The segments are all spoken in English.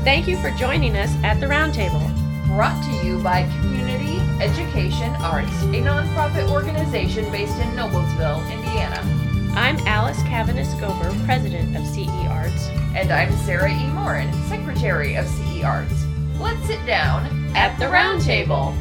Thank you for joining us at the Roundtable. Brought to you by Community Education Arts, a nonprofit organization based in Noblesville, Indiana. I'm Alice Cavanis-Gober, president of CE Arts. And I'm Sarah E. Morin, secretary of CE Arts. Let's sit down at the Roundtable.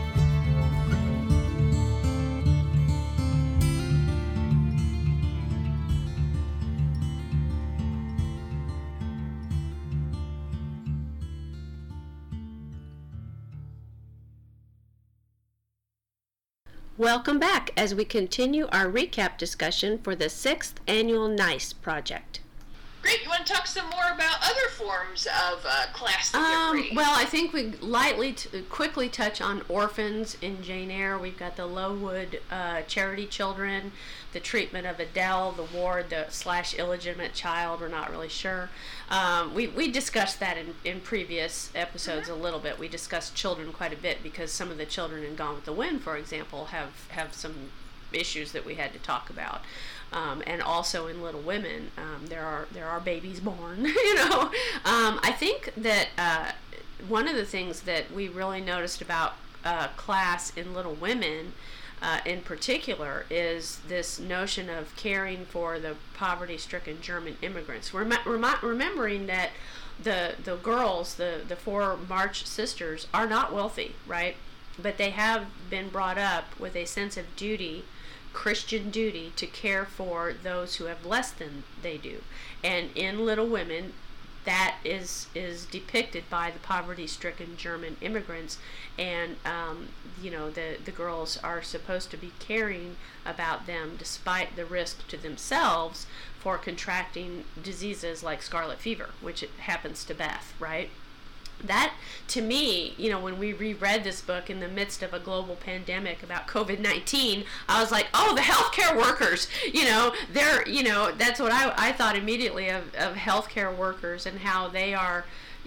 Welcome back as we continue our recap discussion for the 6th Annual NICE project. Great. You want to talk some more about other forms of class theory? Well, I think we quickly touch on orphans in Jane Eyre. We've got the Lowood charity children, the treatment of Adele, the ward, the / illegitimate child. We're not really sure. We discussed that in previous episodes a little bit. We discussed children quite a bit because some of the children in Gone with the Wind, for example, have some issues that we had to talk about. And also in Little Women, there are babies born. I think that one of the things that we really noticed about class in Little Women, in particular, is this notion of caring for the poverty-stricken German immigrants. Remembering that the girls, the 4 March sisters, are not wealthy, right? But they have been brought up with a sense of duty, Christian duty, to care for those who have less than they do. And in Little Women, that is depicted by the poverty-stricken German immigrants, and the girls are supposed to be caring about them despite the risk to themselves for contracting diseases like scarlet fever, which it happens to Beth, right? That, to me, when we reread this book in the midst of a global pandemic about COVID-19, I was like, oh, the healthcare workers, that's what I thought immediately of healthcare workers and how they are,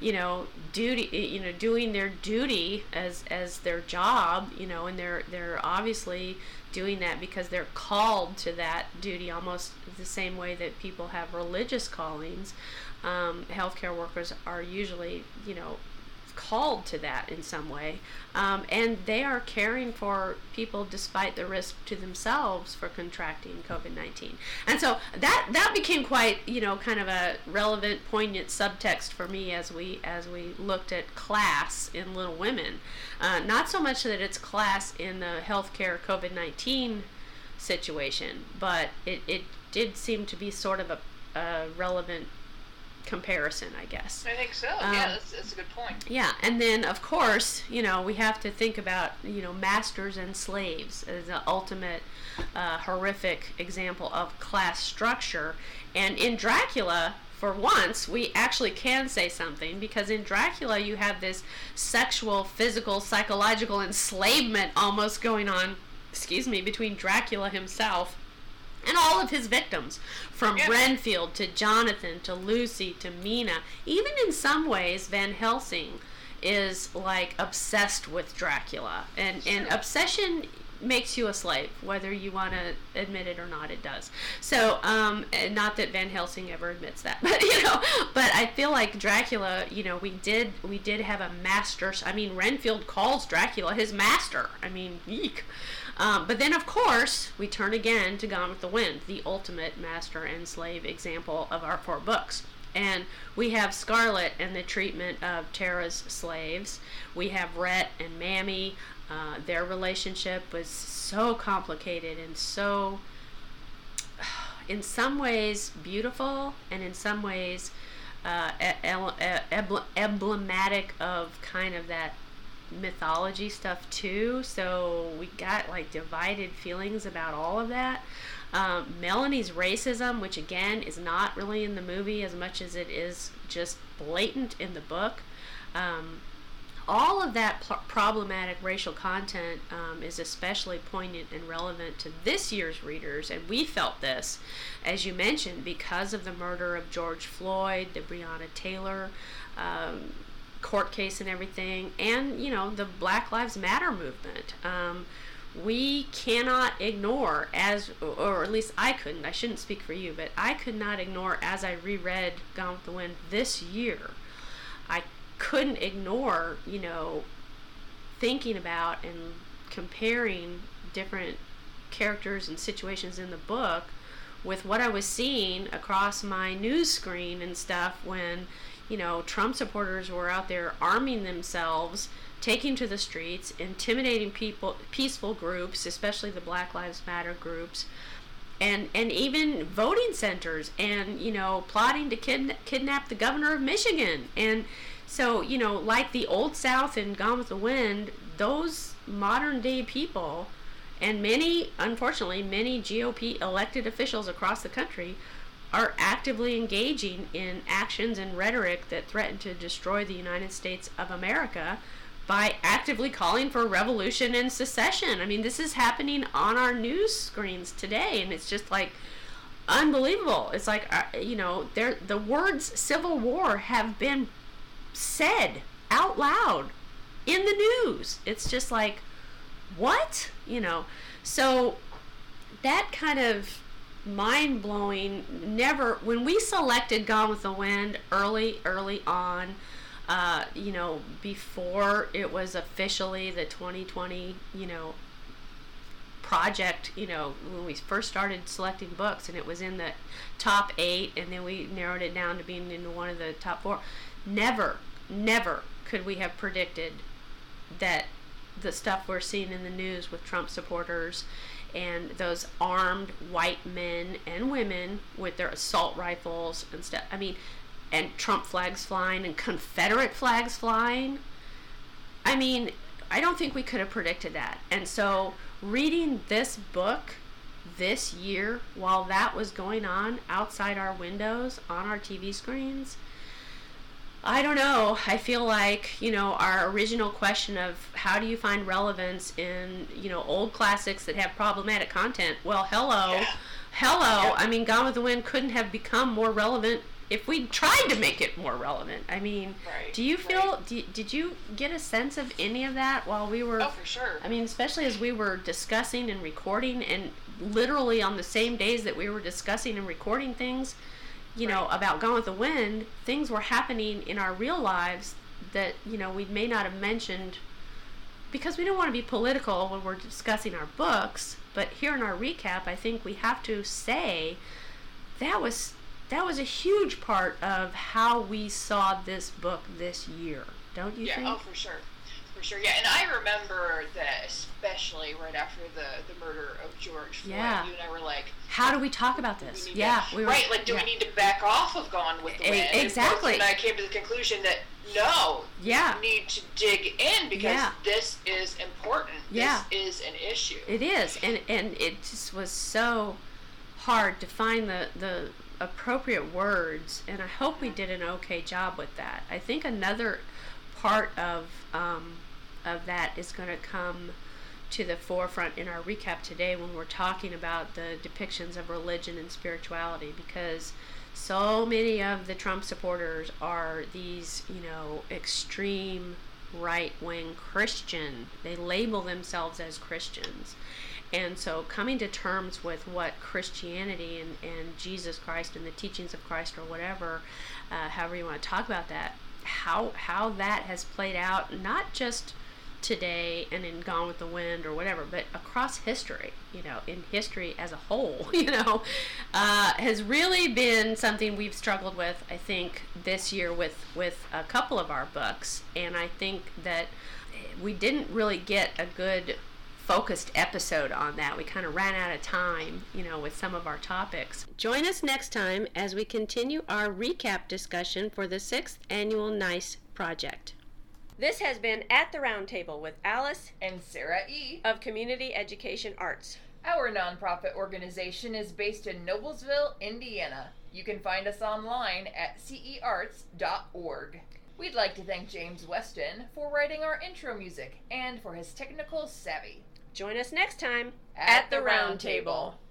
doing their duty as their job, and they're obviously doing that because they're called to that duty, almost the same way that people have religious callings. Healthcare workers are usually, called to that in some way, and they are caring for people despite the risk to themselves for contracting COVID-19. And so that became quite, kind of a relevant, poignant subtext for me as we looked at class in Little Women. Not so much that it's class in the healthcare COVID-19 situation, but it did seem to be sort of a relevant comparison, I guess. I think so. Yeah, that's a good point. Yeah, and then of course, we have to think about, masters and slaves as the ultimate horrific example of class structure. And in Dracula, for once, we actually can say something, because in Dracula you have this sexual, physical, psychological enslavement almost going on, between Dracula himself and all of his victims, from Renfield to Jonathan to Lucy to Mina. Even in some ways, Van Helsing is like obsessed with Dracula, and obsession makes you a slave, whether you want to admit it or not. It does. So, not that Van Helsing ever admits that, but I feel like Dracula, we did have a master. Renfield calls Dracula his master. Eek. But then, of course, we turn again to Gone with the Wind, the ultimate master and slave example of our 4 books. And we have Scarlet and the treatment of Tara's slaves. We have Rhett and Mammy. Their relationship was so complicated and so, in some ways, beautiful, and in some ways emblematic of kind of that mythology stuff too. So we got divided feelings about all of that. Melanie's racism, which again is not really in the movie as much as it is just blatant in the book. All of that problematic racial content is especially poignant and relevant to this year's readers, and we felt this, as you mentioned, because of the murder of George Floyd, the Breonna Taylor court case and everything, and the Black Lives Matter movement. We cannot ignore, or at least I couldn't, I shouldn't speak for you, but I could not ignore, as I reread Gone with the Wind this year, I couldn't ignore, thinking about and comparing different characters and situations in the book with what I was seeing across my news screen and stuff when, Trump supporters were out there arming themselves, taking to the streets, intimidating people, peaceful groups, especially the Black Lives Matter groups, and even voting centers, and, plotting to kidnap the governor of Michigan. And so, like the Old South and Gone with the Wind, those modern day people, and unfortunately, many GOP elected officials across the country are actively engaging in actions and rhetoric that threaten to destroy the United States of America by actively calling for revolution and secession. I mean, this is happening on our news screens today, and it's just like unbelievable. It's like, the words civil war have been said out loud in the news. It's just like, what? So that kind of mind-blowing, when we selected Gone with the Wind early on, before it was officially the 2020, project, when we first started selecting books, and it was in the top 8, and then we narrowed it down to being in one of the top 4. Never could we have predicted that the stuff we're seeing in the news with Trump supporters and those armed white men and women with their assault rifles and stuff. I mean, and Trump flags flying and Confederate flags flying. I mean, I don't think we could have predicted that. And so reading this book this year while that was going on outside our windows, on our TV screens, I don't know. I feel like, our original question of how do you find relevance in, old classics that have problematic content? Well, hello. Yeah. I mean, Gone with the Wind couldn't have become more relevant if we tried to make it more relevant. I mean, do you feel, did you get a sense of any of that while we were... Oh, for sure. I mean, especially as we were discussing and recording, and literally on the same days that we were discussing and recording things, about Gone with the Wind, things were happening in our real lives that, we may not have mentioned because we don't want to be political when we're discussing our books. But here in our recap, I think we have to say that was a huge part of how we saw this book this year. Don't you think? Yeah, for sure. For sure, yeah. And I remember that especially right after the murder of George Floyd. Yeah. You and I were like, how do we talk about this? We were need to back off of Gone with the Wind? Exactly. And I came to the conclusion that no, you need to dig in because this is important. This is an issue. It is, and it just was so hard to find the appropriate words, and I hope we did an okay job with that. I think another part of that is going to come to the forefront in our recap today when we're talking about the depictions of religion and spirituality, because so many of the Trump supporters are these, extreme right-wing Christian. They label themselves as Christians. And so coming to terms with what Christianity and Jesus Christ and the teachings of Christ or whatever, however you want to talk about that, how that has played out, not just today and in Gone with the Wind or whatever, but across history, in history as a whole, has really been something we've struggled with, I think, this year with a couple of our books. And I think that we didn't really get a good focused episode on that. We kind of ran out of time, with some of our topics. Join us next time as we continue our recap discussion for the 6th annual NICE project. This has been At the Round Table with Alice and Sarah E. of Community Education Arts. Our nonprofit organization is based in Noblesville, Indiana. You can find us online at cearts.org. We'd like to thank James Weston for writing our intro music and for his technical savvy. Join us next time at the Round Table.